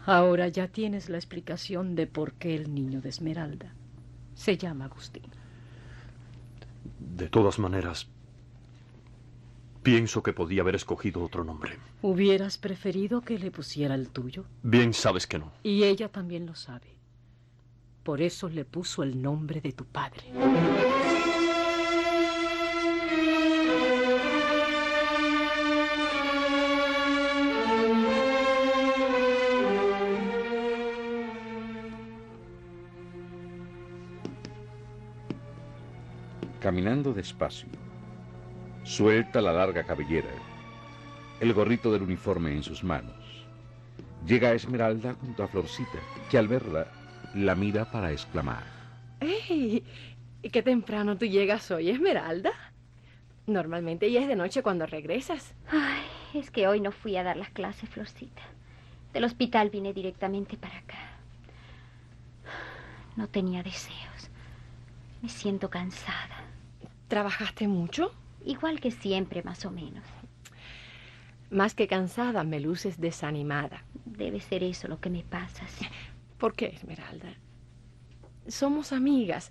Ahora ya tienes la explicación de por qué el niño de Esmeralda se llama Agustín. De todas maneras, pienso que podía haber escogido otro nombre. ¿Hubieras preferido que le pusiera el tuyo? Bien sabes que no. Y ella también lo sabe. Por eso le puso el nombre de tu padre. Caminando despacio, suelta la larga cabellera, el gorrito del uniforme en sus manos. Llega a Esmeralda junto a Florcita, que al verla la mira para exclamar: ¡Ey! ¿Qué temprano tú llegas hoy, Esmeralda? Normalmente ya es de noche cuando regresas. Ay, es que hoy no fui a dar las clases, Florcita. Del hospital vine directamente para acá. No tenía deseos. Me siento cansada. ¿Trabajaste mucho? Igual que siempre, más o menos. Más que cansada, me luces desanimada. Debe ser eso lo que me pasa, sí. ¿Por qué, Esmeralda? Somos amigas.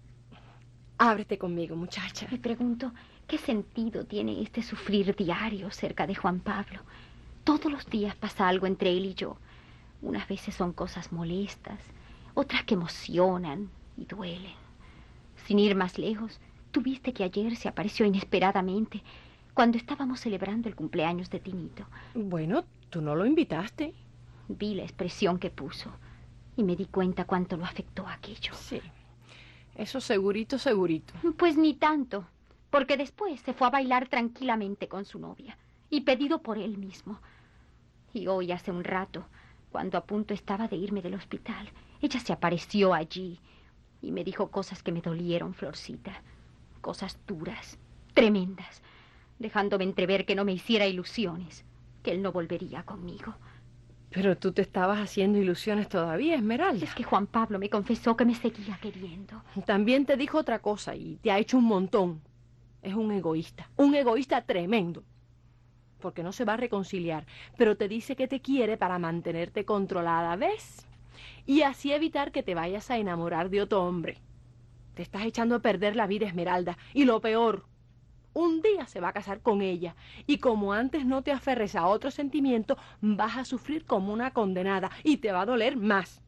Ábrete conmigo, muchacha. Me pregunto, ¿qué sentido tiene este sufrir diario cerca de Juan Pablo? Todos los días pasa algo entre él y yo. Unas veces son cosas molestas, otras que emocionan y duelen. Sin ir más lejos, tuviste que ayer se apareció inesperadamente cuando estábamos celebrando el cumpleaños de Tinito. Bueno, tú no lo invitaste. Vi la expresión que puso y me di cuenta cuánto lo afectó aquello. Sí, eso segurito, segurito. Pues ni tanto, porque después se fue a bailar tranquilamente con su novia y pedido por él mismo. Y hoy, hace un rato, cuando a punto estaba de irme del hospital, ella se apareció allí y me dijo cosas que me dolieron, Florcita. Cosas duras, tremendas, dejándome entrever que no me hiciera ilusiones, que él no volvería conmigo. Pero tú te estabas haciendo ilusiones todavía, Esmeralda. Es que Juan Pablo me confesó que me seguía queriendo. También te dijo otra cosa y te ha hecho un montón. Es un egoísta tremendo. Porque no se va a reconciliar, pero te dice que te quiere para mantenerte controlada, ¿ves? Y así evitar que te vayas a enamorar de otro hombre. Te estás echando a perder la vida, Esmeralda. Y lo peor, un día se va a casar con ella. Y como antes no te aferres a otro sentimiento, vas a sufrir como una condenada. Y te va a doler más.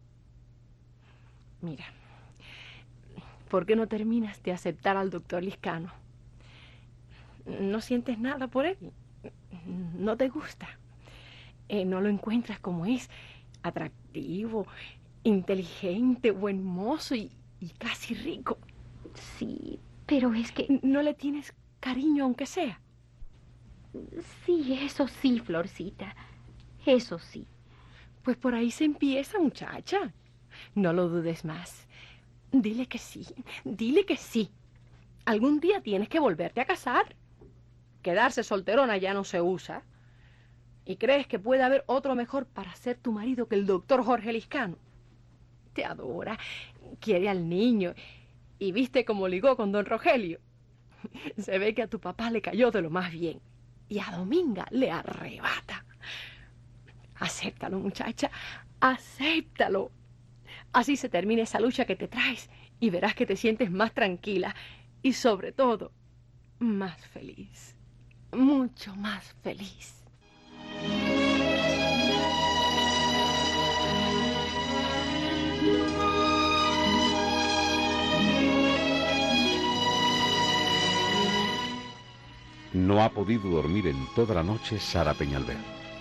Mira, ¿por qué no terminas de aceptar al doctor Liscano? ¿No sientes nada por él? ¿No te gusta? ¿No lo encuentras como es? Atractivo, inteligente, buen mozo y casi rico. Sí, pero es que... ¿No le tienes cariño aunque sea? Sí, eso sí, Florcita. Eso sí. Pues por ahí se empieza, muchacha. No lo dudes más. Dile que sí, dile que sí. Algún día tienes que volverte a casar. Quedarse solterona ya no se usa. ¿Y crees que puede haber otro mejor para ser tu marido que el doctor Jorge Liscano? Te adora, quiere al niño. ¿Y viste cómo ligó con don Rogelio? Se ve que a tu papá le cayó de lo más bien. Y a Dominga le arrebata. Acéptalo, muchacha, acéptalo. Así se termina esa lucha que te traes y verás que te sientes más tranquila y sobre todo más feliz. Mucho más feliz. No ha podido dormir en toda la noche Sara Peñalver.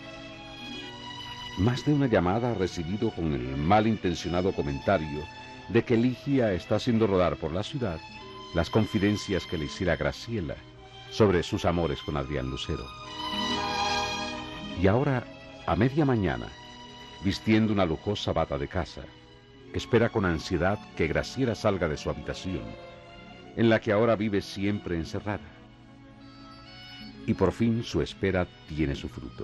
Más de una llamada ha recibido con el malintencionado comentario de que Ligia está haciendo rodar por la ciudad las confidencias que le hiciera Graciela sobre sus amores con Adrián Lucero. Y ahora, a media mañana, vistiendo una lujosa bata de casa, espera con ansiedad que Graciela salga de su habitación, en la que ahora vive siempre encerrada. Y por fin su espera tiene su fruto.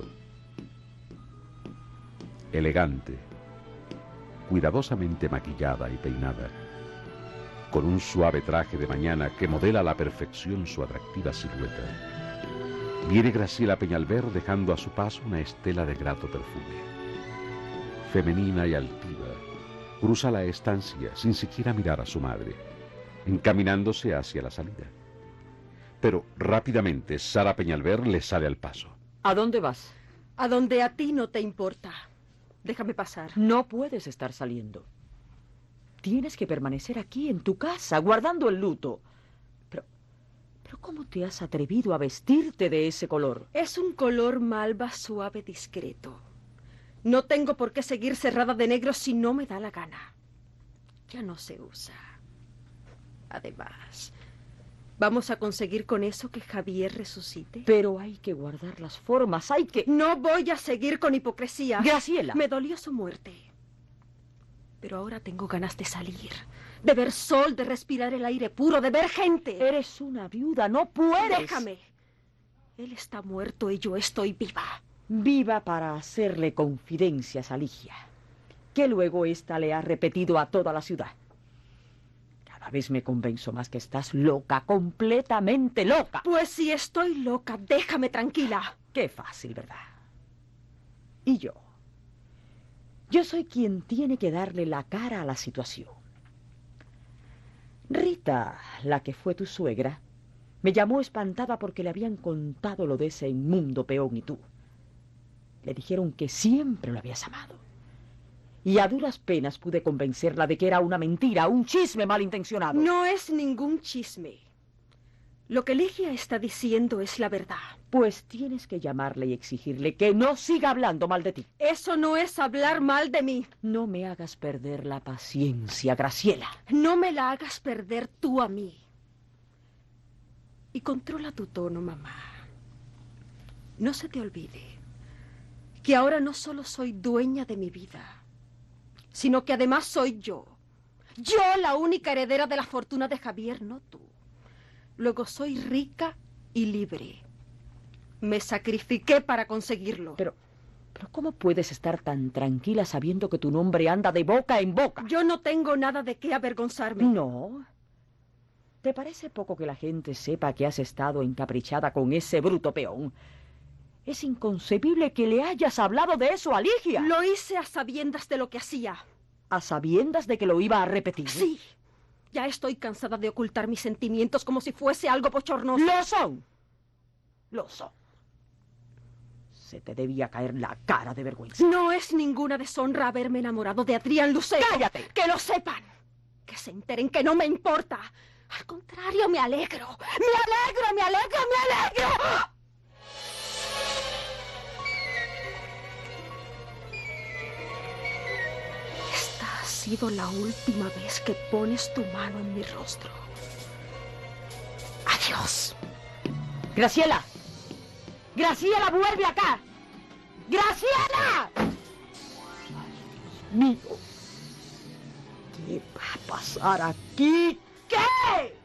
Elegante, cuidadosamente maquillada y peinada, con un suave traje de mañana que modela a la perfección su atractiva silueta, viene Graciela Peñalver dejando a su paso una estela de grato perfume. femenina y altiva, cruza la estancia sin siquiera mirar a su madre, encaminándose hacia la salida. Pero rápidamente Sara Peñalver le sale al paso. ¿A dónde vas? A donde a ti no te importa. Déjame pasar. No puedes estar saliendo. Tienes que permanecer aquí en tu casa, guardando el luto. Pero ¿cómo te has atrevido a vestirte de ese color? Es un color malva, suave, discreto. No tengo por qué seguir cerrada de negro si no me da la gana. Ya no se usa. Además, ¿vamos a conseguir con eso que Javier resucite? Pero hay que guardar las formas, hay que... No voy a seguir con hipocresía. Graciela. Me dolió su muerte. Pero ahora tengo ganas de salir, de ver sol, de respirar el aire puro, de ver gente. Eres una viuda, no puedes. Déjame. Él está muerto y yo estoy viva. Viva para hacerle confidencias a Ligia, que luego ésta le ha repetido a toda la ciudad. Cada vez me convenzo más que estás loca, completamente loca. Pues si estoy loca, déjame tranquila. Qué fácil, ¿verdad? Y yo soy quien tiene que darle la cara a la situación. Rita, la que fue tu suegra, me llamó espantada porque le habían contado lo de ese inmundo peón y tú. Le dijeron que siempre lo habías amado. Y a duras penas pude convencerla de que era una mentira, un chisme malintencionado. No es ningún chisme. Lo que Ligia está diciendo es la verdad. Pues tienes que llamarle y exigirle que no siga hablando mal de ti. Eso no es hablar mal de mí. No me hagas perder la paciencia, Graciela. No me la hagas perder tú a mí. Y controla tu tono, mamá. No se te olvide que ahora no solo soy dueña de mi vida, sino que además soy yo. Yo la única heredera de la fortuna de Javier, no tú. Luego soy rica y libre. Me sacrifiqué para conseguirlo. Pero ¿cómo puedes estar tan tranquila sabiendo que tu nombre anda de boca en boca? Yo no tengo nada de qué avergonzarme. No. ¿Te parece poco que la gente sepa que has estado encaprichada con ese bruto peón? Es inconcebible que le hayas hablado de eso a Ligia. Lo hice a sabiendas de lo que hacía. ¿A sabiendas de que lo iba a repetir? Sí. Ya estoy cansada de ocultar mis sentimientos como si fuese algo bochornoso. ¡Lo son! ¡Lo son! Se te debía caer la cara de vergüenza. No es ninguna deshonra haberme enamorado de Adrián Lucero. ¡Cállate! ¡Que lo sepan! ¡Que se enteren que no me importa! Al contrario, me alegro. ¡Me alegro! Esta ha sido la última vez que pones tu mano en mi rostro. Adiós. ¡Graciela! ¡Graciela, vuelve acá! ¡Graciela! Dios mío. ¿Qué va a pasar aquí? ¿Qué?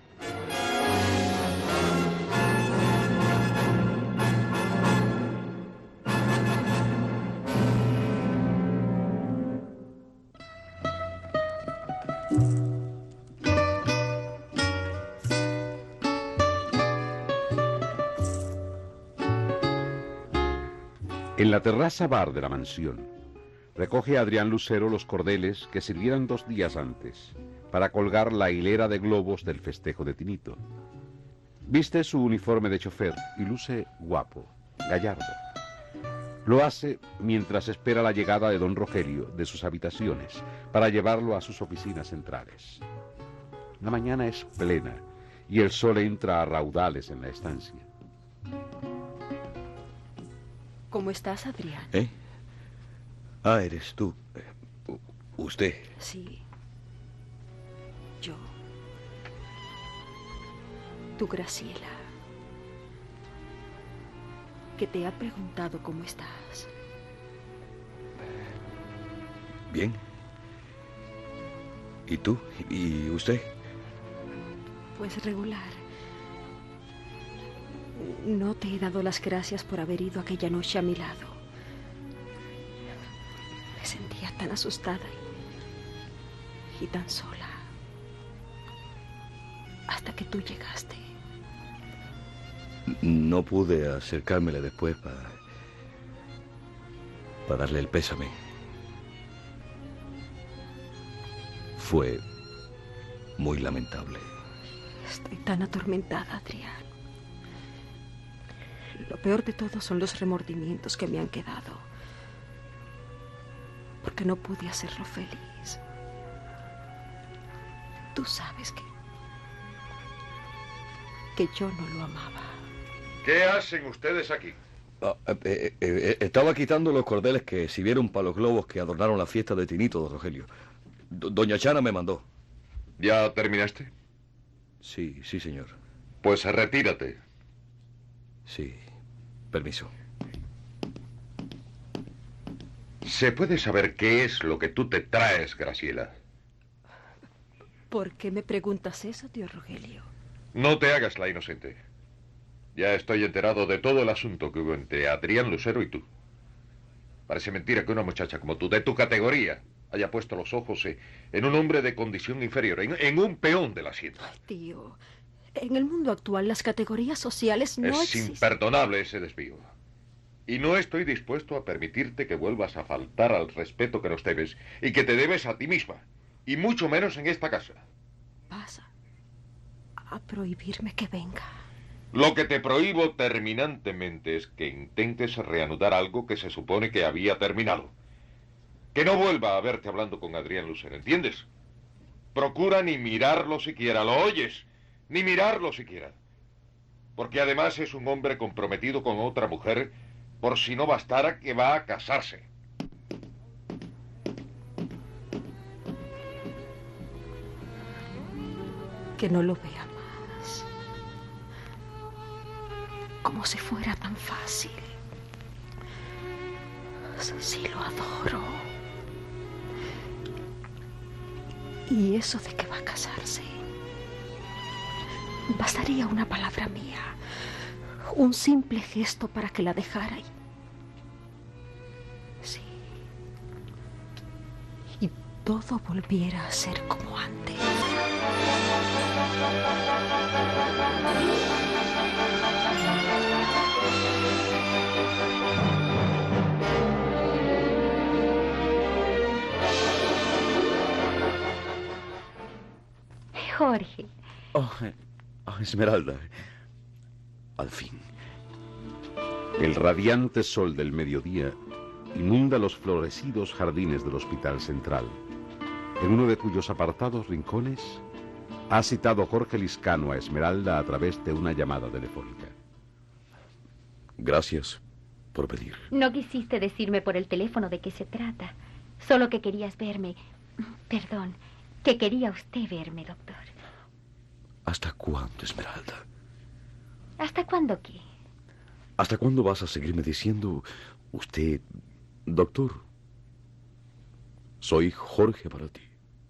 En la terraza bar de la mansión, recoge Adrián Lucero los cordeles que sirvieran 2 días antes para colgar la hilera de globos del festejo de Tinito. Viste su uniforme de chofer y luce guapo, gallardo. Lo hace mientras espera la llegada de don Rogelio de sus habitaciones para llevarlo a sus oficinas centrales. La mañana es plena y el sol entra a raudales en la estancia. ¿Cómo estás, Adrián? Ah, eres tú. Usted. Sí. Yo. Tu Graciela. Que te ha preguntado cómo estás. Bien. ¿Y tú? ¿Y usted? Pues regular. No te he dado las gracias por haber ido aquella noche a mi lado. Me sentía tan asustada y tan sola. Hasta que tú llegaste. No pude acercármele después para darle el pésame. Fue muy lamentable. Estoy tan atormentada, Adrián. Lo peor de todo son los remordimientos que me han quedado. Porque no pude hacerlo feliz. Tú sabes que yo no lo amaba. ¿Qué hacen ustedes aquí? Estaba quitando los cordeles que sirvieron para los globos que adornaron la fiesta de Tinito, don Rogelio. Doña Chana me mandó. ¿Ya terminaste? Sí, señor. Pues retírate. Sí, permiso. ¿Se puede saber qué es lo que tú te traes, Graciela? ¿Por qué me preguntas eso, tío Rogelio? No te hagas la inocente. Ya estoy enterado de todo el asunto que hubo entre Adrián Lucero y tú. Parece mentira que una muchacha como tú, de tu categoría, haya puesto los ojos en un hombre de condición inferior, en un peón de la hacienda. Ay, tío, en el mundo actual las categorías sociales no Es existen. imperdonable ese desvío. Y no estoy dispuesto a permitirte que vuelvas a faltar al respeto que nos debes y que te debes a ti misma, y mucho menos en esta casa. ¿Vas a prohibirme que venga? Lo que te prohíbo terminantemente es que intentes reanudar algo que se supone que había terminado. Que no vuelva a verte hablando con Adrián Lucero, ¿entiendes? Procura ni mirarlo siquiera, ¿lo oyes? Ni mirarlo siquiera. Porque además es un hombre comprometido con otra mujer, por si no bastara que va a casarse. Que no lo vea más. Como si fuera tan fácil. Sí, lo adoro. Y eso de que va a casarse. Bastaría una palabra mía. Un simple gesto para que la dejara y... Sí. Y todo volviera a ser como antes. Jorge. Esmeralda. Al fin. El radiante sol del mediodía inunda los florecidos jardines del Hospital Central, en uno de cuyos apartados rincones ha citado Jorge Lizcano a Esmeralda a través de una llamada telefónica. Gracias por venir. No quisiste decirme por el teléfono de qué se trata. Solo que querías verme. Perdón, que quería usted verme, doctor. ¿Hasta cuándo, Esmeralda? ¿Hasta cuándo qué? ¿Hasta cuándo vas a seguirme diciendo usted, doctor? Soy Jorge para ti.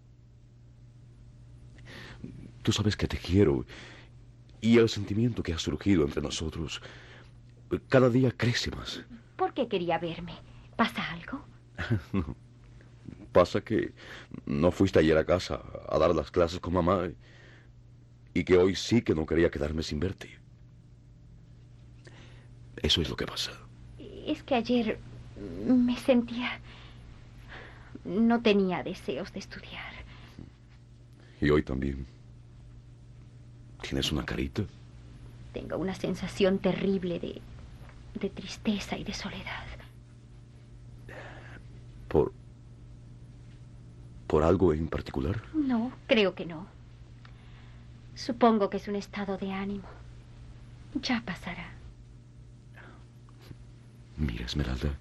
Tú sabes que te quiero y el sentimiento que ha surgido entre nosotros cada día crece más. ¿Por qué quería verme? ¿Pasa algo? No. Pasa que no fuiste ayer a casa a dar las clases con mamá y que hoy sí que no quería quedarme sin verte. Eso es lo que pasa. Es que ayer me sentía... No tenía deseos de estudiar. Y hoy también. ¿Tienes una carita? Tengo una sensación terrible de tristeza y de soledad. ¿Por algo en particular? No, creo que no. Supongo que es un estado de ánimo. Ya pasará. Mira, Esmeralda,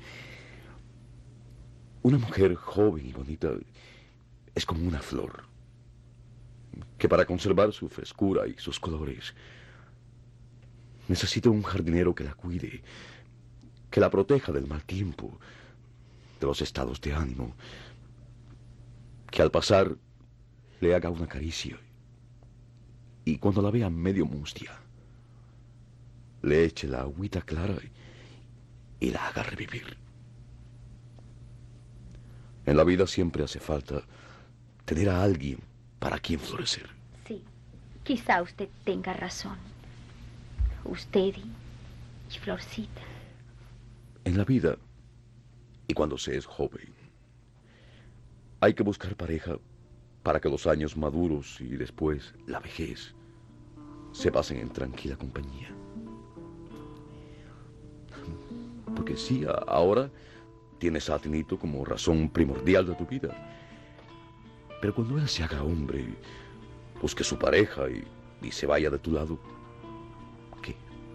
una mujer joven y bonita es como una flor que para conservar su frescura y sus colores necesita un jardinero que la cuide, que la proteja del mal tiempo, de los estados de ánimo, que al pasar le haga una caricia y cuando la vea medio mustia le eche la agüita clara y la haga revivir. En la vida siempre hace falta tener a alguien para quien florecer. Sí, quizá usted tenga razón. Usted y Florcita. En la vida, y cuando se es joven, hay que buscar pareja para que los años maduros y después la vejez se pasen en tranquila compañía. Porque sí, ahora tienes a Atenito como razón primordial de tu vida. Pero cuando él se haga hombre, busque su pareja y se vaya de tu lado, ¿qué?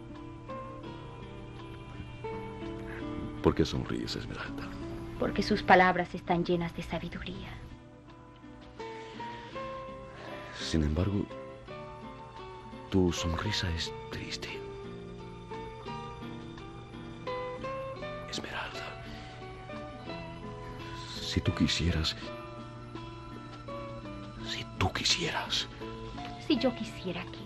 ¿Por qué sonríes, Esmeralda? Porque sus palabras están llenas de sabiduría. Sin embargo, tu sonrisa es triste. Esmeralda, si tú quisieras... Si yo quisiera que...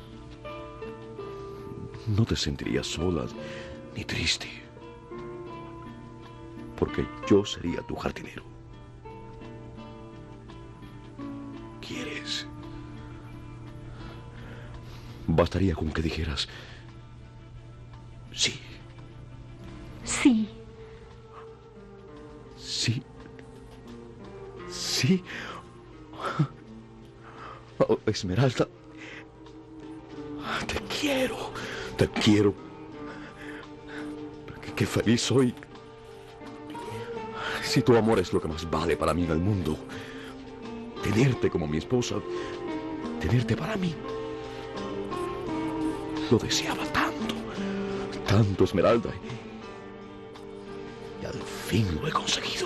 No te sentirías sola ni triste. Porque yo sería tu jardinero. ¿Quieres? Bastaría con que dijeras... Sí. Sí. Sí. Sí. Oh, Esmeralda, te quiero. Qué feliz soy. Si tu amor es lo que más vale para mí en el mundo, tenerte como mi esposa, tenerte para mí, lo deseaba tanto, Esmeralda, y al fin lo he conseguido.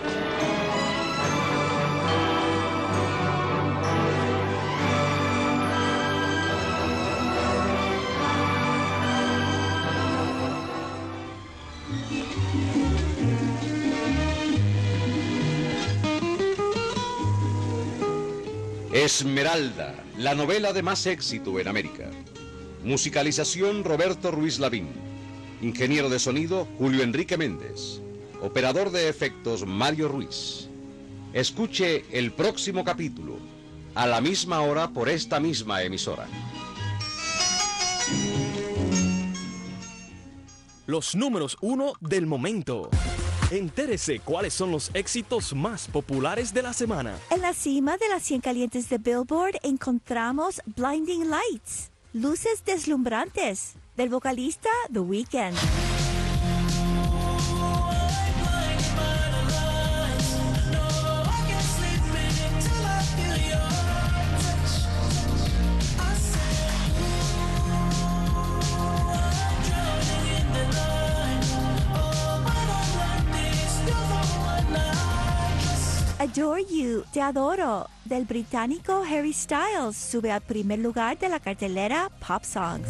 Esmeralda, la novela de más éxito en América. Musicalización Roberto Ruiz Lavín. Ingeniero de sonido Julio Enrique Méndez. Operador de efectos Mario Ruiz. Escuche el próximo capítulo a la misma hora por esta misma emisora. Los números 1 del momento. Entérese cuáles son los éxitos más populares de la semana. En la cima de las 100 calientes de Billboard encontramos Blinding Lights, Luces Deslumbrantes, del vocalista The Weeknd. Adore You, Te Adoro, del británico Harry Styles, sube al primer lugar de la cartelera Pop Songs.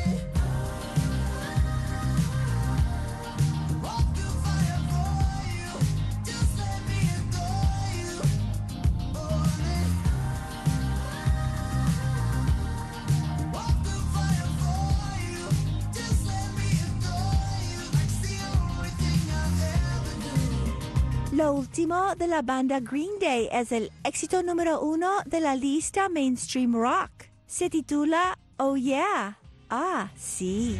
Lo último de la banda Green Day es el éxito número 1 de la lista Mainstream Rock. Se titula Oh Yeah. Ah, sí.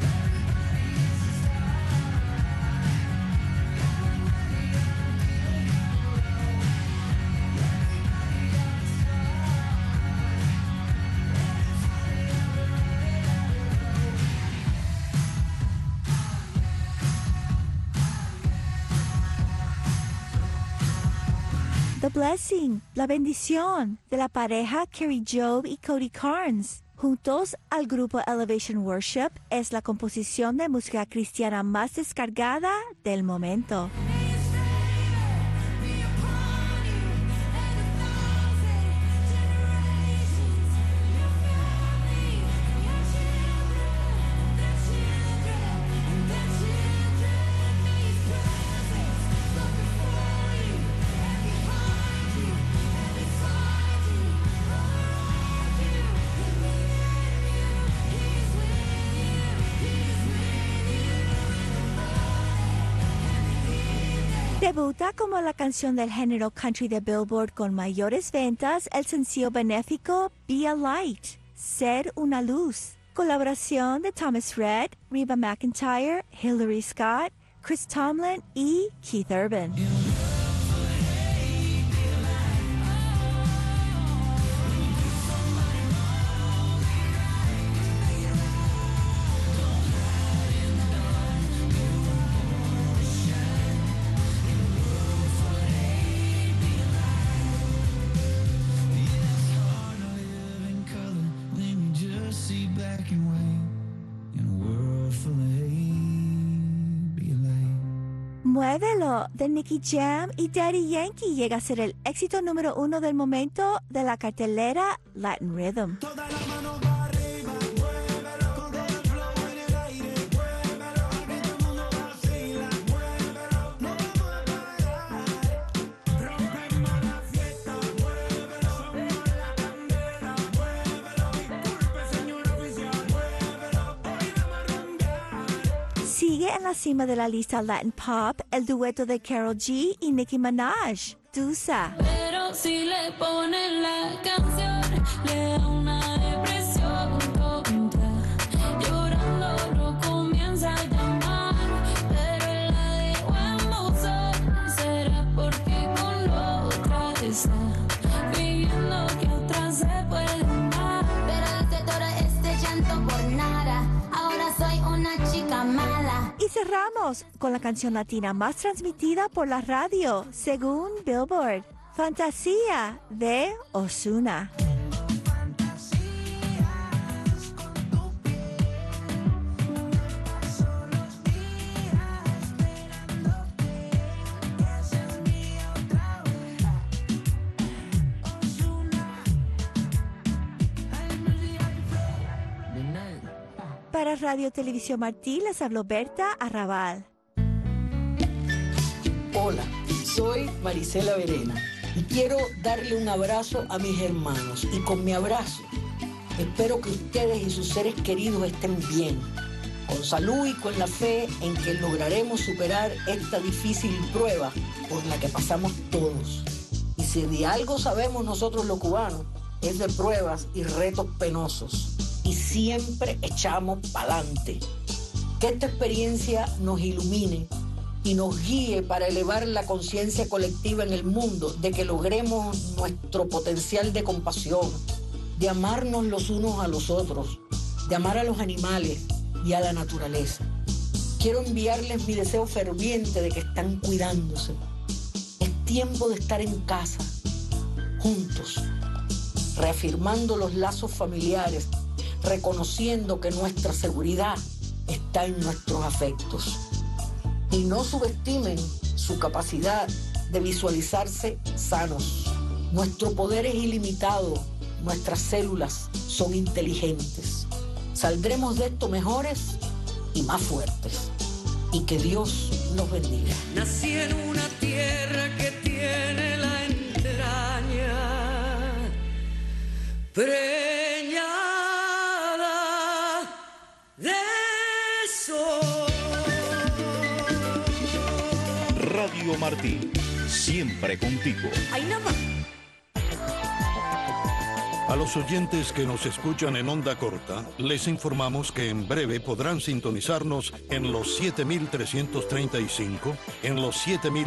The Blessing, La Bendición, de la pareja Carrie Job y Cody Carnes. Juntos al grupo Elevation Worship, es la composición de música cristiana más descargada del momento. Debuta como la canción del género country de Billboard con mayores ventas el sencillo benéfico Be a Light, Ser una Luz. Colaboración de Thomas Rhett, Reba McEntire, Hillary Scott, Chris Tomlin y Keith Urban. Muévelo de Nicky Jam y Daddy Yankee llega a ser el éxito número 1 del momento de la cartelera Latin Rhythm. Sigue en la cima de la lista Latin Pop el dueto de Karol G y Nicki Minaj, Tusa. Pero si le ponen la canción, le da una depresión tonta. Llorando no comienza a llamar, pero él la dejó en buzón. Será porque con la otra está viviendo que otra se puede amar. Pero hice todo este llanto por nada. Ahora soy una chica mala. Y cerramos con la canción latina más transmitida por la radio, según Billboard, Fantasía de Ozuna. Para Radio Televisión Martí les habló Berta Arrabal. Hola, soy Marisela Verena y quiero darle un abrazo a mis hermanos. Y con mi abrazo espero que ustedes y sus seres queridos estén bien, con salud y con la fe en que lograremos superar esta difícil prueba por la que pasamos todos. Y si de algo sabemos nosotros los cubanos, es de pruebas y retos penosos. Y siempre echamos pa'lante. Que esta experiencia nos ilumine y nos guíe para elevar la conciencia colectiva en el mundo, de que logremos nuestro potencial de compasión, de amarnos los unos a los otros, de amar a los animales y a la naturaleza. Quiero enviarles mi deseo ferviente de que están cuidándose. Es tiempo de estar en casa, juntos, reafirmando los lazos familiares, reconociendo que nuestra seguridad está en nuestros afectos. Y no subestimen su capacidad de visualizarse sanos. Nuestro poder es ilimitado, nuestras células son inteligentes. Saldremos de esto mejores y más fuertes. Y que Dios los bendiga. Nací en una tierra que tiene la entraña preñada de sol. Radio Martí, siempre contigo. Ay, nada más. A los oyentes que nos escuchan en onda corta, les informamos que en breve podrán sintonizarnos en los 7.335, en los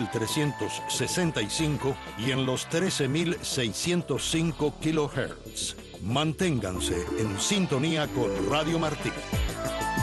7.365 y en los 13.605 kilohertz. Manténganse en sintonía con Radio Martí.